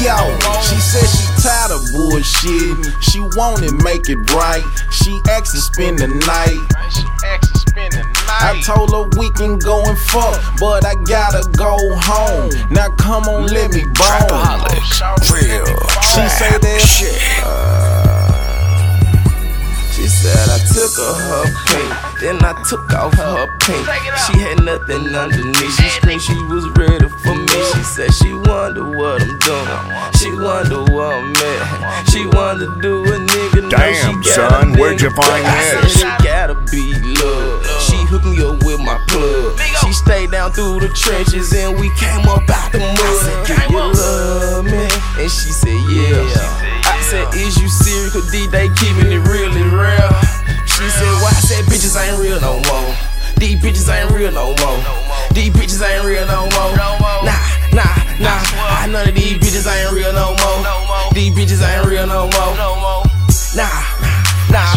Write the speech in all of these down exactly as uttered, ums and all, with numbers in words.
Yo, she said she tired of bullshit. She wanna make it right. She asked to spend the night. She asked to spend the night. I told her we can go and fuck, but I gotta go home. Now come on, let me bone. Real She say that shit. She said I took her her pink, then I took off her pink. She had nothing underneath. She screamed she was ready for me. She said she wonder what I'm doing. She wonder what I'm at. She wanted to do a nigga. Damn, son, where'd you find I this? said it gotta be love. She hooked me up with my plug. She stayed down through the trenches and we came up out the mud. I said, do you love me? And she said, yeah. I said, is you serious? Cause these they keeping it really real. She said, why? I said, bitches ain't real no more. These bitches ain't real no more. These bitches ain't real no more. Nah, nah, nah. None of these bitches ain't real no more. These bitches ain't real no more. Nah, nah.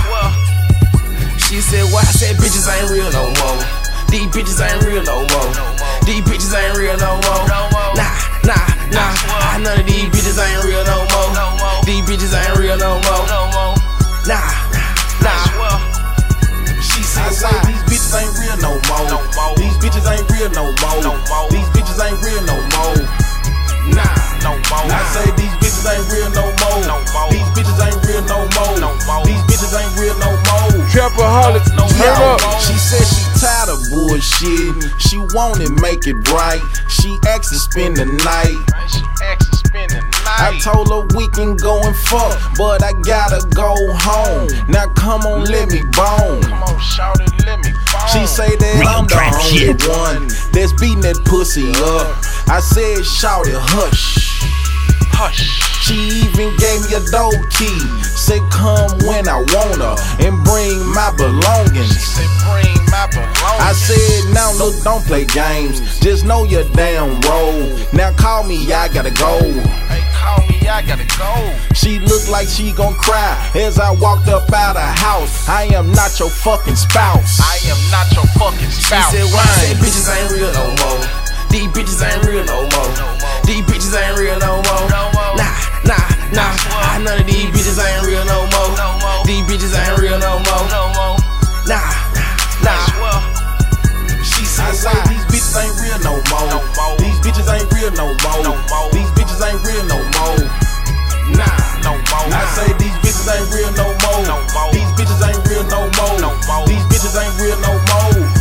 She said, why? I said, bitches ain't real no more. These bitches ain't real no more. These bitches ain't real no more. Nah, nah, nah. None of these bitches ain't real no more. These bitches ain't real no more. Nah, nah. She said, say these bitches ain't real no more. These bitches ain't real no more. These bitches ain't real no more. Nah, no more. I say these bitches ain't real no more. These bitches ain't real no more. These bitches ain't real no more. Trapaholics, turn Yo, up. she said she tired of bullshit. She wanna make it right. She asked to spend the night. She asked to spend the night. I told her we can go and fuck, but I gotta go home. Now come on, let me bone. Come on, shout it, let me bone. She say that Real I'm the trap only shit. one that's beating that pussy up. I said, shout it, hush. Hush. She even gave me a door key. Said come when I want her and bring my belongings. She said bring my belongings. I said now look, don't play games. Just know your damn role. Now call me, I gotta go. Hey, call me, I gotta go. She looked like she gon' cry as I walked up out the house. I am not your fucking spouse. I am not your fucking spouse. She said, why? I said, bitches ain't real no more. These bitches ain't real no more. These bitches ain't real no more. Nah, nah, nah. None of these bitches ain't real no more. These bitches ain't real no more. Nah, nah. She said, say these bitches ain't real no more. These bitches ain't real no more. These bitches ain't real no more. Nah, no more. I say these bitches ain't real no more. These bitches ain't real no more. These bitches ain't real no more.